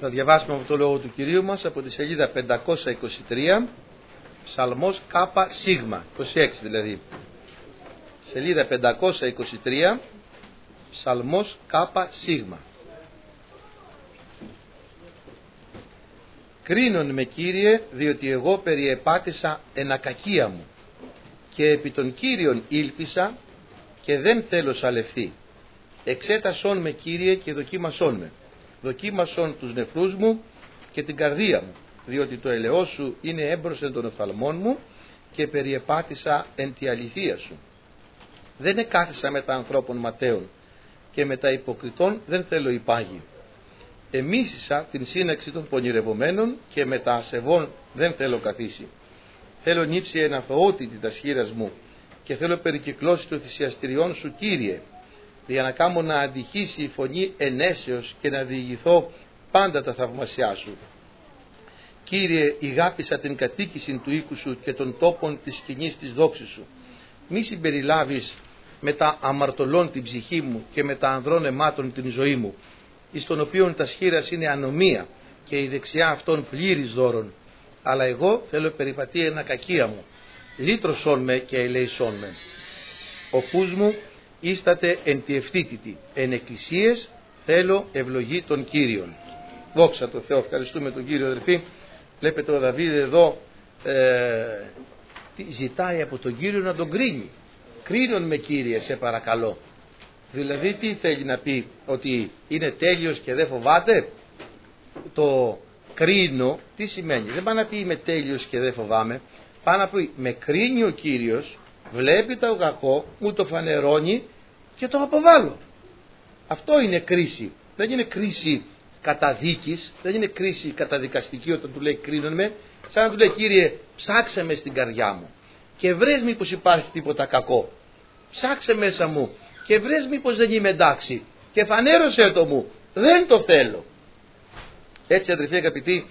Θα διαβάσουμε από το λόγο του Κυρίου μας από τη σελίδα 523, Ψαλμός Κάπα Σίγμα, 26 δηλαδή. Σελίδα 523, Ψαλμός Κάπα Σίγμα. Κρίνον με, Κύριε, διότι εγώ περιεπάτησα εν ακακία μου και επί των Κύριων ήλπισα και δεν θέλω σαλευθεί. Εξέτασον με, Κύριε, και δοκίμασόν με. Δοκίμασον τους νεφρούς μου και την καρδία μου, διότι το ελαιός σου είναι έμπροσθεν των οφθαλμών μου και περιεπάτησα εν τη αληθεία σου. Δεν εκάθισα με τα ανθρώπων ματέων και με τα υποκριτών δεν θέλω υπάγει. Εμίσησα την σύναξη των πονηρευομένων και με τα ασεβών δεν θέλω καθίσει. Θέλω νύψη εν αθωότητα τα σχήρας μου και θέλω περικυκλώσει των θυσιαστηριών σου, Κύριε, για να κάμω να αντυχήσει η φωνή ενέσεως και να διηγηθώ πάντα τα θαυμασιά σου. Κύριε, ηγάπησα την κατοίκηση του οίκου σου και των τόπων της σκηνής της δόξης σου. Μη συμπεριλάβεις με τα αμαρτωλών την ψυχή μου και με τα ανδρών αιμάτων την ζωή μου, εις των οποίων τα σχήρας είναι ανομία και η δεξιά αυτών πλήρης δώρων. Αλλά εγώ θέλω περιπατεί εν ακακία μου. Λύτρωσόν με και ελέησόν με. Ο φούς μου ίσταται εν τη ευθύτητη. Εν εκκλησίες θέλω ευλογή των Κύριων. Δόξα τω Θεώ. Ευχαριστούμε τον Κύριο, αδελφοί. Βλέπετε ο Δαβίδ εδώ ζητάει από τον Κύριο να τον κρίνει. Κρίνον με, Κύριε, σε παρακαλώ. Δηλαδή τι θέλει να πει, ότι είναι τέλειος και δεν φοβάται? Το κρίνω τι σημαίνει? Δεν πάει να πει είμαι τέλειος και δεν φοβάμαι. Πάει να πει με κρίνει ο Κύριος, βλέπει το κακό, μου το φανερώνει και το αποβάλλω. Αυτό είναι κρίση. Δεν είναι κρίση καταδίκης, δεν είναι κρίση καταδικαστική όταν του λέει κρίνον με, σαν να του λέει Κύριε ψάξε με στην καρδιά μου και βρες μήπως υπάρχει τίποτα κακό. Ψάξε μέσα μου και βρες μήπως δεν είμαι εντάξει και φανέρωσέ το μου, δεν το θέλω. Έτσι, αδελφοί αγαπητοί,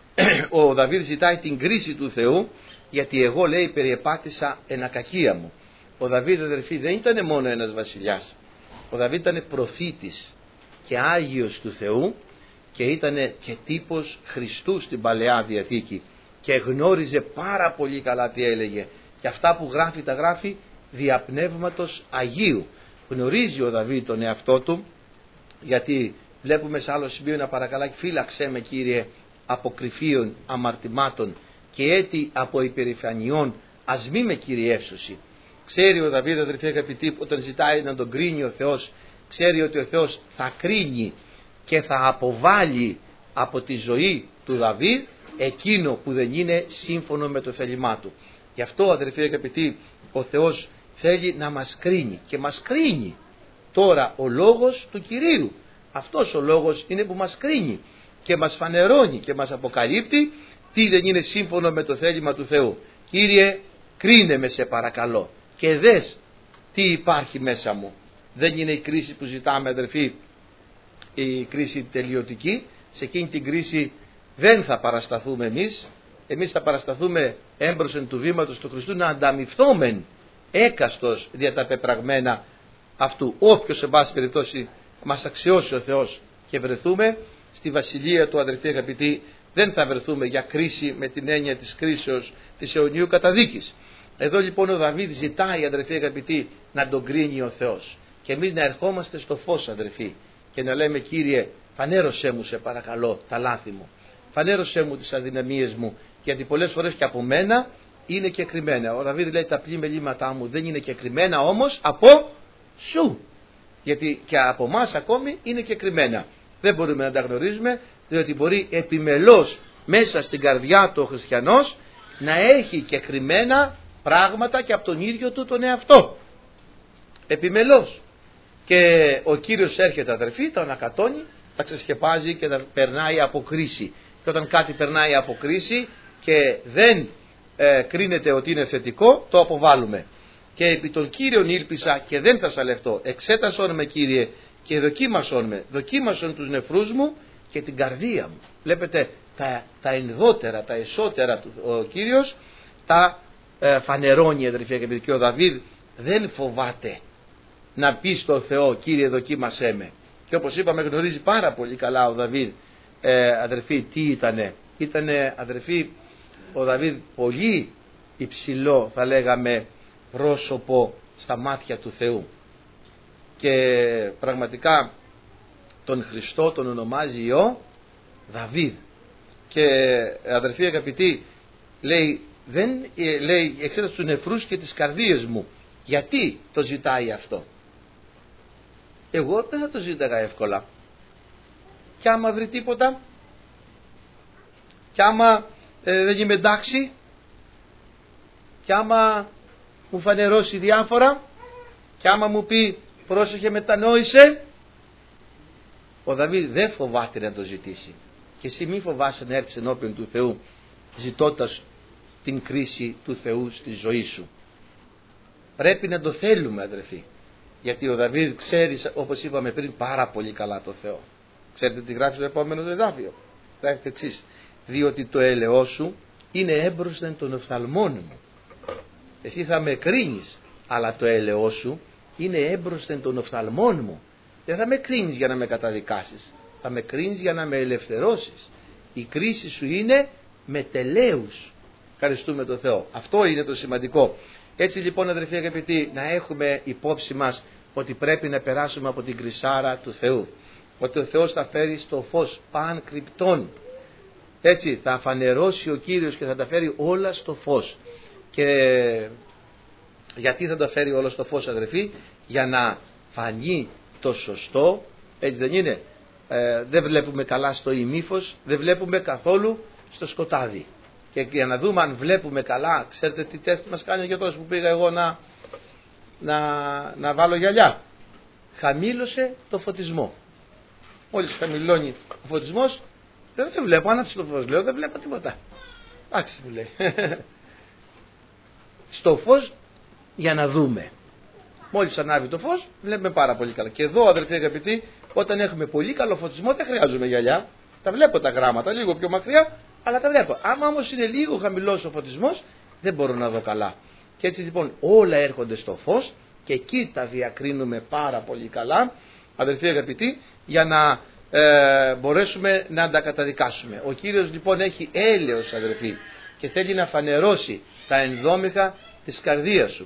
ο Δαβίδ ζητάει την κρίση του Θεού, γιατί εγώ, λέει, περιεπάτησα εν ακακία μου. Ο Δαβίδ, αδελφοί, δεν ήταν μόνο ένας βασιλιάς. Ο Δαβίδ ήταν προφήτης και Άγιος του Θεού και ήταν και τύπος Χριστού στην Παλαιά Διαθήκη και γνώριζε πάρα πολύ καλά τι έλεγε, και αυτά που γράφει τα γράφει δια πνεύματος Αγίου. Γνωρίζει ο Δαβίδ τον εαυτό του, γιατί βλέπουμε σε άλλο σημείο να παρακαλάει φύλαξέ με, Κύριε, από κρυφίων αμαρτημάτων και έτη από υπερηφανιών, ας μη με κυριεύσωση. Ξέρει ο Δαβίδ, αδελφοί αγαπητοί, όταν ζητάει να τον κρίνει ο Θεός, ξέρει ότι ο Θεός θα κρίνει και θα αποβάλει από τη ζωή του Δαβίδ εκείνο που δεν είναι σύμφωνο με το θέλημά του. Γι' αυτό, αδελφοί αγαπητοί, ο Θεός θέλει να μας κρίνει και μας κρίνει τώρα ο λόγος του Κυρίου. Αυτός ο λόγος είναι που μας κρίνει και μας φανερώνει και μας αποκαλύπτει τι δεν είναι σύμφωνο με το θέλημα του Θεού. Κύριε, κρίνε με σε παρακαλώ και δες τι υπάρχει μέσα μου. Δεν είναι η κρίση που ζητάμε, αδελφοί, η κρίση τελειωτική. Σε εκείνη την κρίση δεν θα παρασταθούμε εμείς θα παρασταθούμε έμπροσθεν του βήματος του Χριστού να ανταμυφθόμεν έκαστος δια τα πεπραγμένα αυτού. Όποιος σε πάση περιπτώσει μας αξιώσει ο Θεός και βρεθούμε στη βασιλεία του, αδελφοί αγαπητοί, δεν θα βρεθούμε για κρίση με την έννοια της κρίσεως της αιωνίου καταδίκης. Εδώ λοιπόν ο Δαβίδ ζητάει, αδελφοί αγαπητοί, να τον κρίνει ο Θεός και εμείς να ερχόμαστε στο φως, αδελφοί, και να λέμε Κύριε φανέρωσέ μου σε παρακαλώ τα λάθη μου, φανέρωσέ μου τις αδυναμίες μου, γιατί πολλές φορές και από μένα είναι κεκριμένα. Ο Δαβίδ λέει τα πλή μελήματά μου δεν είναι κεκριμένα, όμως από σου, γιατί και από εμάς ακόμη είναι κεκριμένα. Δεν μπορούμε να τα γνωρίζουμε, διότι μπορεί επιμελώς μέσα στην καρδιά του ο χριστιανός να έχει κεκριμένα πράγματα και από τον ίδιο του τον εαυτό. Επιμελώς. Και ο Κύριος έρχεται, αδερφοί, τα ανακατώνει, τα ξεσκεπάζει και τα περνάει από κρίση. Και όταν κάτι περνάει από κρίση και δεν κρίνεται ότι είναι θετικό, το αποβάλλουμε. Και επί των Κύριων ήλπισα και δεν θα σαλευτώ. Εξέτασον με, Κύριε, και δοκίμασον με. Δοκίμασον τους νεφρούς μου και την καρδία μου. Βλέπετε τα ενδότερα, τα εσώτερα του ο Κύριος τα φανερώνει, αδερφοί, και ο Δαβίδ δεν φοβάται να πει στον Θεό Κύριε δοκίμασέ με. Και όπως είπαμε γνωρίζει πάρα πολύ καλά ο Δαβίδ αδερφοί, τι ήτανε? Ήτανε, αδερφοί, ο Δαβίδ πολύ υψηλό, θα λέγαμε, πρόσωπο στα μάτια του Θεού. Και πραγματικά τον Χριστό τον ονομάζει Υιό Δαβίδ. Και αδερφοί αγαπητοί, λέει, λέει εξέτασε τους νεφρούς και τις καρδίες μου. Γιατί το ζητάει αυτό? Εγώ δεν θα το ζήταγα εύκολα. Κι άμα βρει τίποτα, κι άμα δεν είμαι εντάξει, κι άμα μου φανερώσει διάφορα, κι άμα μου πει πρόσεχε μετανόησε, ο Δαβίδ δεν φοβάται να το ζητήσει. Και εσύ μη φοβάσαι να έρθεις ενώπιον του Θεού ζητώντας την κρίση του Θεού στη ζωή σου. Πρέπει να το θέλουμε, αδερφοί, γιατί ο Δαβίδ ξέρει, όπως είπαμε πριν, πάρα πολύ καλά το Θεό. Ξέρετε τι γράφει στο επόμενο εδάφιο? Γράφει το εξής: διότι το έλεος σου είναι έμπροσθεν των οφθαλμών μου. Εσύ θα με κρίνεις, αλλά το έλεος σου είναι έμπροσθεν των οφθαλμών μου. Δεν θα με κρίνεις για να με καταδικάσεις, θα με κρίνεις για να με ελευθερώσεις. Η κρίση σου είναι με τελέους. Ευχαριστούμε τον Θεό. Αυτό είναι το σημαντικό. Έτσι λοιπόν, αδερφοί αγαπητοί, να έχουμε υπόψη μας ότι πρέπει να περάσουμε από την κρυσάρα του Θεού. Ότι ο Θεός θα φέρει στο φως παν κρυπτών. Έτσι θα φανερώσει ο Κύριος και θα τα φέρει όλα στο φως. Και γιατί θα τα φέρει όλα στο φως, αδερφοί? Για να φανεί το σωστό. Έτσι δεν είναι? Δεν βλέπουμε καλά στο ημίφος, δεν βλέπουμε καθόλου στο σκοτάδι. Και για να δούμε αν βλέπουμε καλά, ξέρετε τι τεστ μας κάνει ο γιατρός που πήγα εγώ να βάλω γυαλιά? Χαμήλωσε το φωτισμό. Μόλις χαμηλώνει ο φωτισμός, δεν βλέπω, άναψε το φως, λέω, δεν βλέπω τίποτα. Εντάξει, μου λέει. Στο φως για να δούμε. Μόλις ανάβει το φως, βλέπουμε πάρα πολύ καλά. Και εδώ, αδερφοί αγαπητοί, όταν έχουμε πολύ καλό φωτισμό, δεν χρειάζομαι γυαλιά. Τα βλέπω τα γράμματα, λίγο πιο μακριά, αλλά τα βλέπω. Άμα όμως είναι λίγο χαμηλός ο φωτισμός, δεν μπορώ να δω καλά. Και έτσι λοιπόν όλα έρχονται στο φως και εκεί τα διακρίνουμε πάρα πολύ καλά, αδερφοί αγαπητοί, για να μπορέσουμε να τα καταδικάσουμε. Ο Κύριος λοιπόν έχει έλεος, αδερφοί, και θέλει να φανερώσει τα ενδόμηχα της καρδίας σου.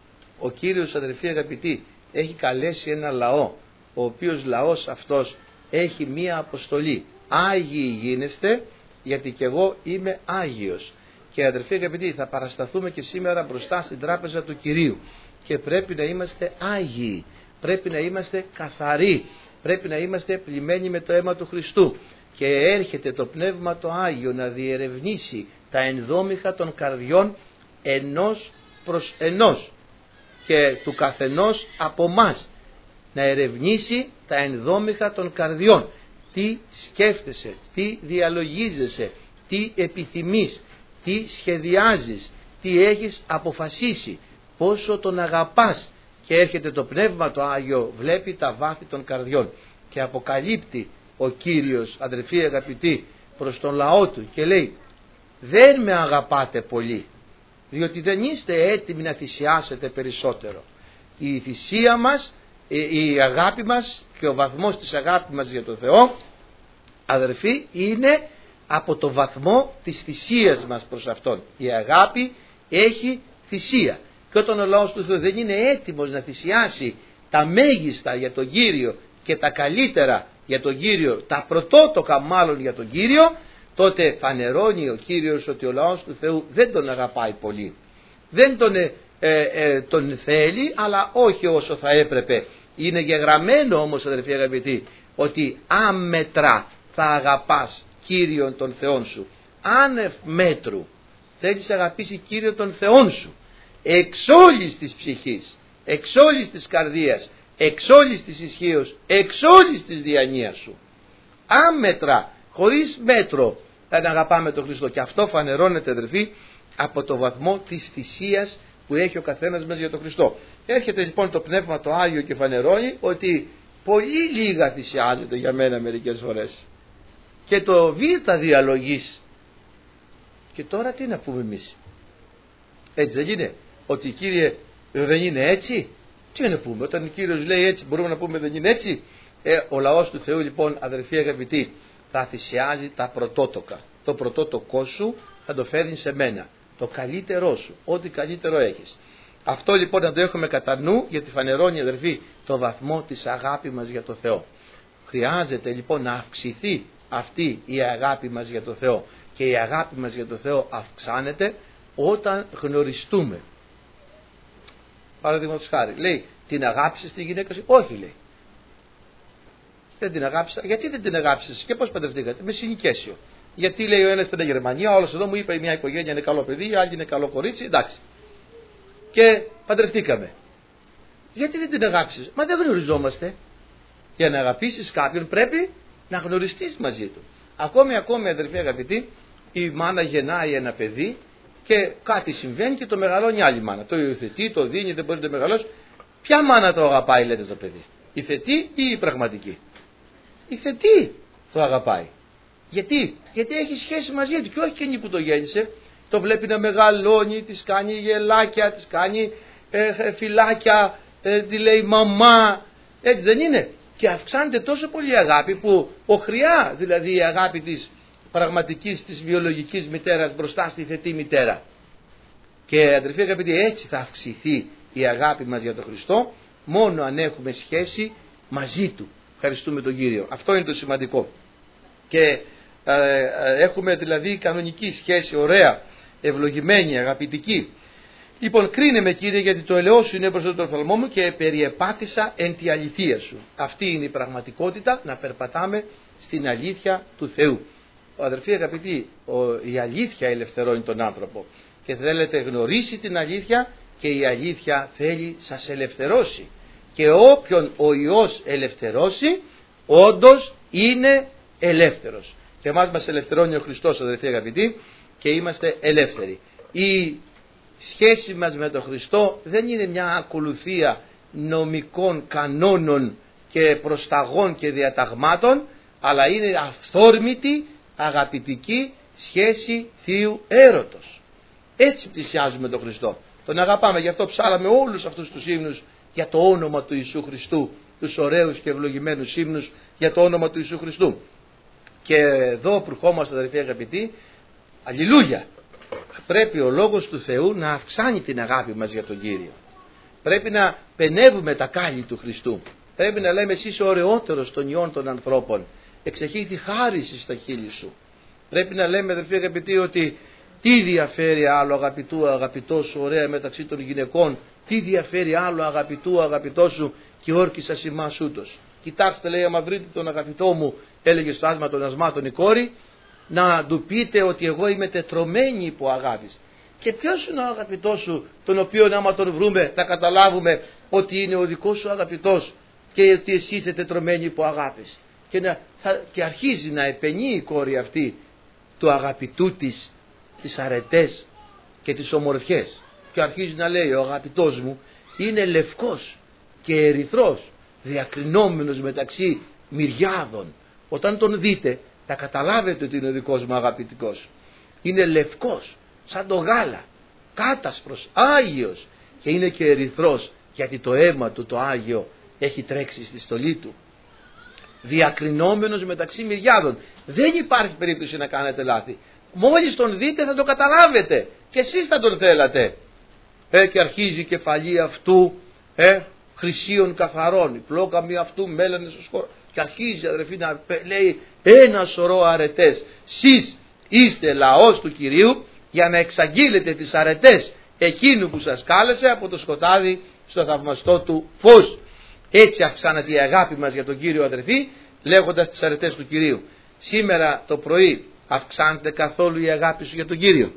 Ο Κύριος, αδερφοί αγαπητοί, έχει καλέσει ένα λαό, ο οποίος λαός αυτός έχει μία αποστολή. Άγιοι γίνεστε, γιατί και εγώ είμαι Άγιος. Και αδερφοί αγαπητοί, θα παρασταθούμε και σήμερα μπροστά στην τράπεζα του Κυρίου. Και πρέπει να είμαστε Άγιοι, πρέπει να είμαστε καθαροί, πρέπει να είμαστε πλημμένοι με το αίμα του Χριστού. Και έρχεται το Πνεύμα το Άγιο να διερευνήσει τα ενδόμηχα των καρδιών ενός προς ενός και του καθενός από μας, να ερευνήσει τα ενδόμηχα των καρδιών. Τι σκέφτεσαι, τι διαλογίζεσαι, τι επιθυμείς, τι σχεδιάζεις, τι έχεις αποφασίσει, πόσο τον αγαπάς. Και έρχεται το Πνεύμα το Άγιο, βλέπει τα βάθη των καρδιών και αποκαλύπτει ο Κύριος, αδερφοί αγαπητοί, προς τον λαό του και λέει: δεν με αγαπάτε πολύ, διότι δεν είστε έτοιμοι να θυσιάσετε περισσότερο. Η θυσία μας, η αγάπη μας και ο βαθμός της αγάπης μας για τον Θεό, αδερφοί, είναι από το βαθμό της θυσίας μας προς Αυτόν. Η αγάπη έχει θυσία. Και όταν ο λαός του Θεού δεν είναι έτοιμος να θυσιάσει τα μέγιστα για τον Κύριο και τα καλύτερα για τον Κύριο, τα πρωτότοκα μάλλον για τον Κύριο, τότε φανερώνει ο Κύριος ότι ο λαός του Θεού δεν τον αγαπάει πολύ. Δεν τον θέλει, αλλά όχι όσο θα έπρεπε. Είναι γεγραμμένο όμως, αδερφοί αγαπητοί, ότι άμετρα θα αγαπάς Κύριον τον Θεόν σου. Άνευ μέτρου θέλεις να αγαπήσει Κύριο τον Θεόν σου, εξ όλης της ψυχής, εξ όλης της καρδίας, εξ όλης της ισχύως, εξ όλης της διανοίας σου. Άμετρα, χωρίς μέτρο, να αγαπάμε τον Χριστό. Και αυτό φανερώνεται, αδερφοί, από το βαθμό της θυσίας που έχει ο καθένας μας για τον Χριστό. Έρχεται λοιπόν το Πνεύμα το Άγιο και φανερώνει ότι πολύ λίγα θυσιάζεται για μένα μερικές φορές. Και το β' διαλογής. Και τώρα τι να πούμε εμείς? Έτσι δεν είναι? Ότι Κύριε δεν είναι έτσι? Τι να πούμε? Όταν ο Κύριος λέει έτσι, μπορούμε να πούμε δεν είναι έτσι? Ο λαός του Θεού λοιπόν, αδερφοί αγαπητοί, θα θυσιάζει τα πρωτότοκα. Το πρωτότοκό σου θα το φέρνει σε μένα. Το καλύτερό σου, ό,τι καλύτερο έχεις. Αυτό λοιπόν να το έχουμε κατά νου, γιατί φανερώνει, αδερφοί, το βαθμό της αγάπης μας για το Θεό. Χρειάζεται λοιπόν να αυξηθεί αυτή η αγάπη μας για το Θεό. Και η αγάπη μας για το Θεό αυξάνεται όταν γνωριστούμε. Παραδείγματος χάρη, λέει, την αγάπησες τη γυναίκα σου? Όχι, λέει. Δεν την αγάπησα. Γιατί δεν την αγάπησες και πώς παντρευτήκατε? Με συνοικέσιο. Γιατί, λέει, ο ένας ήταν Γερμανία, ο άλλος εδώ μου είπε μια οικογένεια είναι καλό παιδί, η άλλη είναι καλό κορίτσι, εντάξει. Και παντρευτήκαμε. Γιατί δεν την αγάπησες? Μα δεν γνωριζόμαστε. Για να αγαπήσεις κάποιον πρέπει να γνωριστείς μαζί του. Ακόμη αδερφοί αγαπητοί, η μάνα γεννάει ένα παιδί και κάτι συμβαίνει και το μεγαλώνει άλλη μάνα. Το υιοθετεί, το δίνει, δεν μπορεί να το μεγαλώσει. Ποια μάνα το αγαπάει, λέτε, το παιδί? Η θετή ή η πραγματική? Η θετή το αγαπάει. Γιατί έχει σχέση μαζί του και όχι εκείνη που το γέννησε. Το βλέπει να μεγαλώνει, της κάνει γελάκια, της κάνει φυλάκια, τη λέει μαμά. Έτσι δεν είναι? Και αυξάνεται τόσο πολύ η αγάπη που οχριά δηλαδή η αγάπη της πραγματικής, της βιολογικής μητέρας μπροστά στη θετή μητέρα. Και αδερφοί αγαπητοί, έτσι θα αυξηθεί η αγάπη μας για τον Χριστό, μόνο αν έχουμε σχέση μαζί Του. Ευχαριστούμε τον Κύριο. Αυτό είναι το σημαντικό. Και έχουμε δηλαδή κανονική σχέση, ωραία, ευλογημένη, αγαπητική. Λοιπόν, κρίνε με, Κύριε, γιατί το ελαιό σου είναι μπροστά του οφθαλμό μου και περιεπάτησα εν τη αληθεία σου. Αυτή είναι η πραγματικότητα, να περπατάμε στην αλήθεια του Θεού. Αδερφοί αγαπητοί, η αλήθεια ελευθερώνει τον άνθρωπο. Και θέλετε γνωρίσει την αλήθεια και η αλήθεια θέλει σας ελευθερώσει. Και όποιον ο Υιός ελευθερώσει, όντως είναι ελεύθερος. Και εμάς μας ελευθερώνει ο Χριστός, αδερφοί αγαπητοί, και είμαστε ελεύθεροι. Η σχέση μας με τον Χριστό δεν είναι μια ακολουθία νομικών κανόνων και προσταγών και διαταγμάτων, αλλά είναι αυθόρμητη, αγαπητική σχέση θείου έρωτος. Έτσι πλησιάζουμε τον Χριστό. Τον αγαπάμε, γι' αυτό ψάλαμε όλους αυτούς τους ύμνους για το όνομα του Ιησού Χριστού, τους ωραίους και ευλογημένους ύμνους για το όνομα του Ιησού Χριστού. Και εδώ που ερχόμαστε, αδερφοί αγαπητοί, αλληλούια, πρέπει ο Λόγος του Θεού να αυξάνει την αγάπη μας για τον Κύριο. Πρέπει να πενεύουμε τα κάλλη του Χριστού. Πρέπει να λέμε, εσύ είσαι ωραιότερος των ιών των ανθρώπων, εξεχύθη χάριση στα χείλη σου. Πρέπει να λέμε, αδερφοί αγαπητοί, ότι τι διαφέρει άλλο αγαπητό σου ωραία μεταξύ των γυναικών, τι διαφέρει άλλο αγαπητό σου και όρκισας ημάς ούτως. Κοιτάξτε, λέει, άμα βρείτε τον αγαπητό μου, έλεγε στο άσμα των ασμάτων η κόρη, να του πείτε ότι εγώ είμαι τετρωμένη υπό αγάπης. Και ποιος είναι ο αγαπητός σου, τον οποίο άμα τον βρούμε θα καταλάβουμε ότι είναι ο δικός σου αγαπητός και ότι εσύ είσαι τετρωμένη υπό αγάπης. Και αρχίζει να επενεί η κόρη αυτή του αγαπητού της τις αρετές και τις ομορφιές. Και αρχίζει να λέει, ο αγαπητός μου είναι λευκός και ερυθρός, διακρινόμενος μεταξύ μυριάδων. Όταν τον δείτε θα καταλάβετε ότι είναι ο δικός μου αγαπητικός. Είναι λευκός σαν το γάλα, κάτασπρος, άγιος, και είναι και ερυθρός γιατί το αίμα του το άγιο έχει τρέξει στη στολή του. Διακρινόμενος μεταξύ μυριάδων. Δεν υπάρχει περίπτωση να κάνετε λάθη. Μόλις τον δείτε θα το καταλάβετε και εσείς θα τον θέλατε. Και αρχίζει η κεφαλή αυτού χρυσίων καθαρών, η πλόκαμη αυτού μέλανε στο σκόρο, και αρχίζει, αδερφοί, να λέει ένα σωρό αρετές. Σεις είστε λαός του Κυρίου για να εξαγγείλετε τις αρετές εκείνου που σας κάλεσε από το σκοτάδι στο θαυμαστό του φως. Έτσι αυξάνεται η αγάπη μας για τον Κύριο, αδερφοί, λέγοντας τις αρετές του Κυρίου. Σήμερα το πρωί αυξάνεται καθόλου η αγάπη σου για τον Κύριο?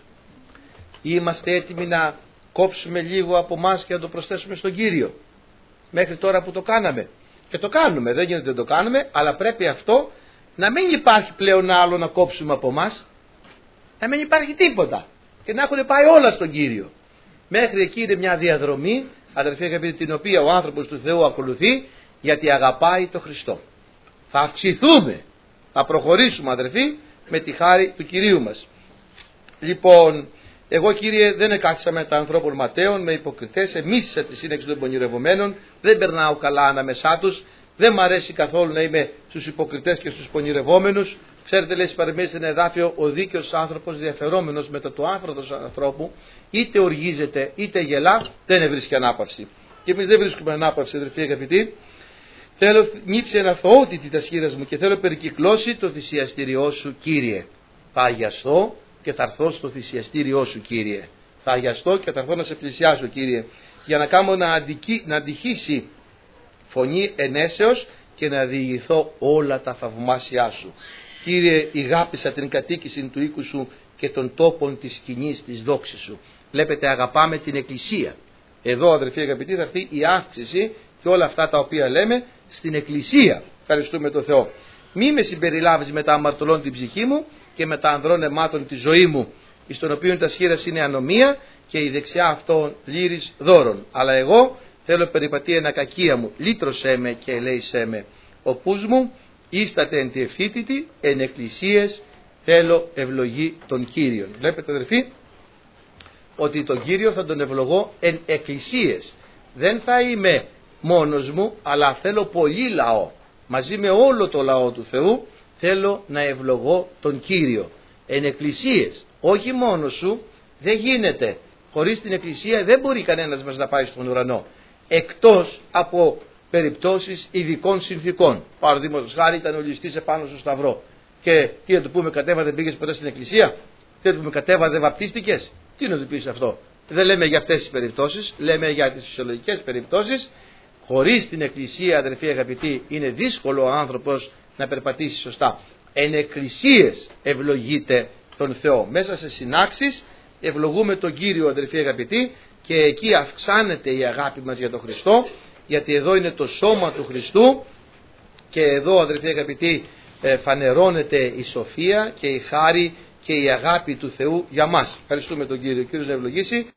Είμαστε έτοιμοι να κόψουμε λίγο από εμάς και να το προσθέσουμε στον Κύριο? Μέχρι τώρα που το κάναμε, και το κάνουμε, δεν γίνεται να το κάνουμε, αλλά πρέπει αυτό να μην υπάρχει πλέον άλλο να κόψουμε από εμάς, να μην υπάρχει τίποτα και να έχουν πάει όλα στον Κύριο. Μέχρι εκεί είναι μια διαδρομή, αδερφοί αγαπητοί, την οποία ο άνθρωπος του Θεού ακολουθεί, γιατί αγαπάει τον Χριστό. Θα αυξηθούμε, θα προχωρήσουμε, αδερφοί, με τη χάρη του Κυρίου μας. Λοιπόν, εγώ, Κύριε, δεν εκάθισα με τα ανθρώπων ματέων, με υποκριτές, εμίσησα τη σύνεξη των πονηρευομένων, δεν περνάω καλά ανάμεσά τους, Δεν μ' αρέσει καθόλου να είμαι στους υποκριτές και στους πονηρευόμενους. Ξέρετε, λέει παρεμβαίνει σε ένα εδάφιο, ο δίκαιος άνθρωπος διαφερόμενος μετά του άνθρωτος ανθρώπου, είτε οργίζεται είτε γελά, δεν βρίσκει ανάπαυση. Και εμείς δεν βρίσκουμε ανάπαυση, αδερφοί αγαπητοί. Θέλω νύψει αναθωότητα τα σχήρας μου και θέλω περικυκλώσει το θυσιαστήριό σου, Κύριε. Θα αγιαστώ και θα έρθω στο θυσιαστήριό σου, Κύριε. Θα αγιαστώ και θα έρθω να σε πλησιάσω, Κύριε, για να κάνω να αντυχήσει φωνή ενέσεως και να διηγηθώ όλα τα θαυμάσια σου. Κύριε, ηγάπησα την κατοίκηση του οίκου σου και των τόπων της σκηνής της δόξης σου. Βλέπετε, αγαπάμε την Εκκλησία. Εδώ, αδερφοί αγαπητοί, θα έρθει η αύξηση και όλα αυτά τα οποία λέμε στην Εκκλησία. Ευχαριστούμε τον Θεό. Μη με συμπεριλάβεις με τα αμαρτωλών την ψυχή μου και με τα ανδρών αιμάτων τη ζωή μου, εις των οποίων τα σχήρας είναι ανομία και η δεξιά αυτών πλήρης δώρων. Αλλά εγώ θέλω περιπατεί εν ακακία μου, λύτρωσέ με και ελέησέ με. Ο πούς μου ίσταται εν τη ευθύτητη, εν εκκλησίες θέλω ευλογή των Κύριων. Βλέπετε, αδερφοί, ότι τον Κύριο θα τον ευλογώ εν εκκλησίες. Δεν θα είμαι μόνος μου, αλλά θέλω πολύ λαό. Μαζί με όλο το λαό του Θεού θέλω να ευλογώ τον Κύριο. Εν εκκλησίες, όχι μόνος σου, δεν γίνεται. Χωρίς την εκκλησία δεν μπορεί κανένας μας να πάει στον ουρανό. Εκτός από περιπτώσεις ειδικών συνθήκων. Παραδείγματος χάρη, ήταν ο ληστής επάνω στο σταυρό. Και τι να του πούμε, κατέβατε, πήγες ποτέ στην εκκλησία? Τι να του πούμε, κατέβατε, βαπτίστηκες? Τι να του πεις αυτό? Δεν λέμε για αυτές τις περιπτώσεις, λέμε για τις φυσιολογικές περιπτώσεις. Χωρίς την εκκλησία, αδερφοί αγαπητοί, είναι δύσκολο ο άνθρωπος να περπατήσει σωστά. Εν εκκλησίες ευλογείται τον Θεό. Μέσα σε συνάξεις ευλογούμε τον Κύριο, αδερφοί αγαπητοί, και εκεί αυξάνεται η αγάπη μας για τον Χριστό, γιατί εδώ είναι το σώμα του Χριστού και εδώ, αδερφοί αγαπητοί, φανερώνεται η σοφία και η χάρη και η αγάπη του Θεού για μας. Ευχαριστούμε τον Κύριο. Ο Κύριος να ευλογήσει.